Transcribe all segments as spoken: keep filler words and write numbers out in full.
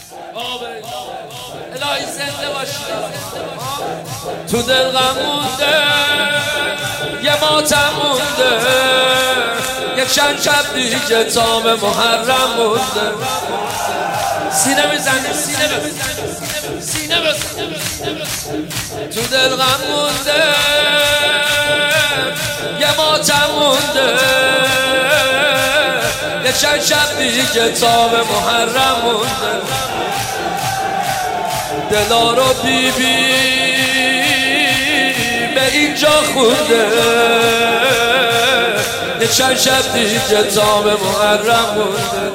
الهی زنده باشی. تو دل غم مونده، یه ماتم مونده، یه چند شب دیگه تا به محرم مونده. سینه بزنیم، سینه بزنیم، سینه بزنیم. تو دل غم مونده، یه ماتم مونده، یه چند شب دیگه تا به محرم مونده. دلا رو بی بی به اینجا خونده، یه چند شب دیگه تا به محرم مونده.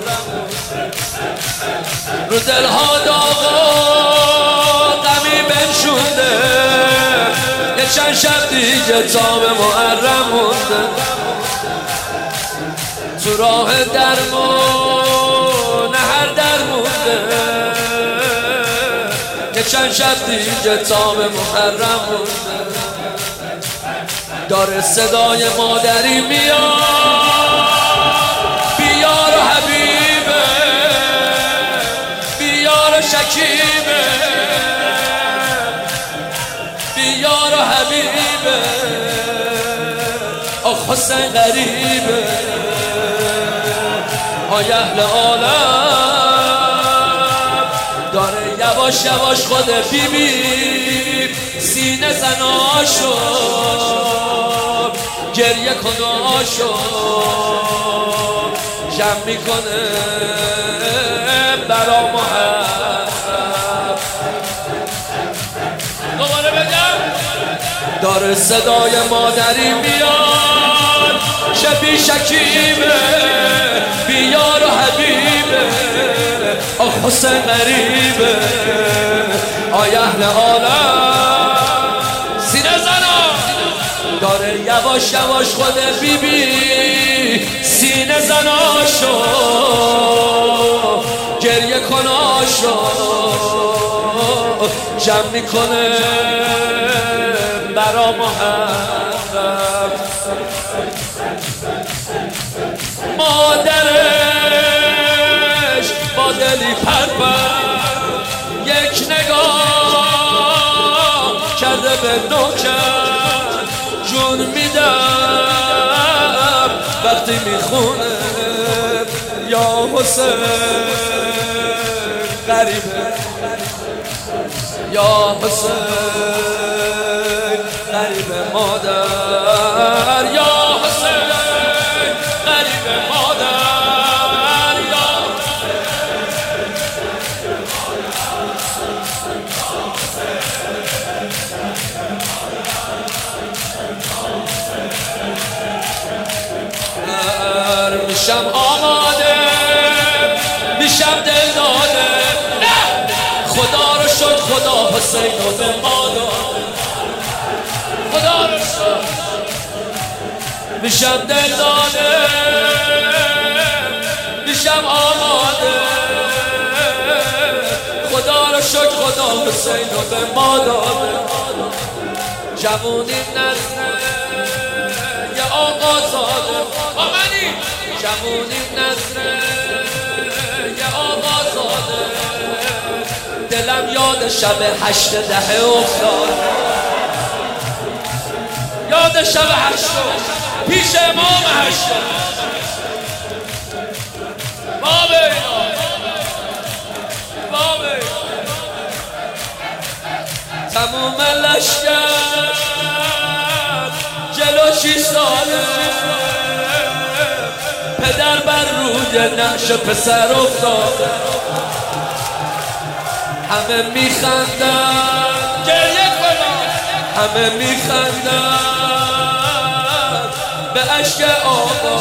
رو دلها داغ و غمی بنشونده، یه چند شب دیگه تا به محرم مونده. تو راه درمون هر در مونده، یه چند شب دیگه تا به محرم مونده. داره صدای مادری میاد، بیار و حبیبه، بیار و شکیبه، بیار و حبیبه، آخ حسین غریبه. آی اهل عالم، داره یواش یواش خود بی بی سینه زناشو گریه کناشو جمع میکنه برا محرم. دوباره بگم، داره صدای مادری میاد، شبی شکیبه، بیار و حبیبه، آخ حسین غریبه. آی اهل عالم، سینه زنا، داره یواش یواش خود بی بی سینه زناشو گریه کناشو جمع میکنه برا محرم. مادرش با دلی پرپر یک نگاه کرده به نوکر، جون میدم وقتی میخونه یا حسین غریبه، یا حسین غریبه مادر، یا حسین غریبه مادر، یا میشم آماده، میشم دل داده، خدا رو شد خدا حسین رو به ما داد، خدا رو شد میشم دل داده، میشم آماده، خدا رو شد خدا حسین رو به ما داده. جوونی نزنه یه آقا زاده، آمنی جوونی نزنه یه آقا زاده، دلم یاد شب هشت دهه افتاد، یاد شب هشت پیش امام هشت. بابه بابه تموم لشکر جلو شیش ساله، پدر بر روی نقش پسر افتاده، همه میخندن گریه کنن، همه میخندن به عشق آقا،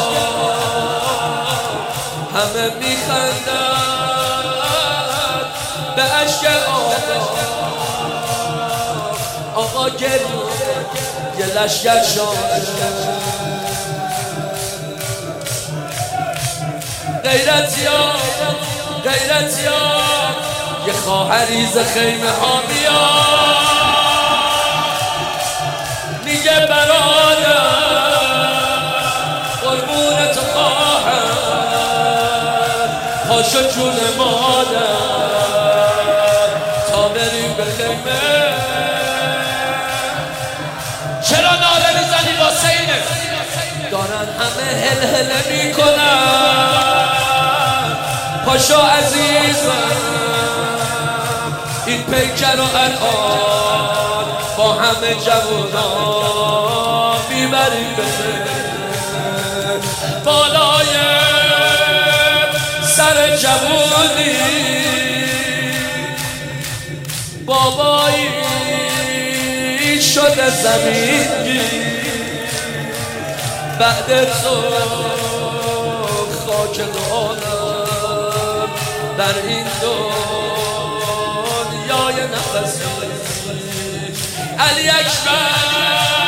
همه میخندن به عشق آقا. آقا گریه یه لشکر شاده، غیرتیان غیرتیان یه خواهری ز خیمه ها میاد، میگه برادر قربونت خواهر، پاشو جون مادر، همه چرا ناله میزنی واسه اینه دارن همه هل هله میکنن پاشا عزیزم این پیکر رو الان با همه جوونا میبریم بده بالای سر جوونی بابایی شده زمینی بعد تو خاک دانم در این دنیای نفسی علی اکبر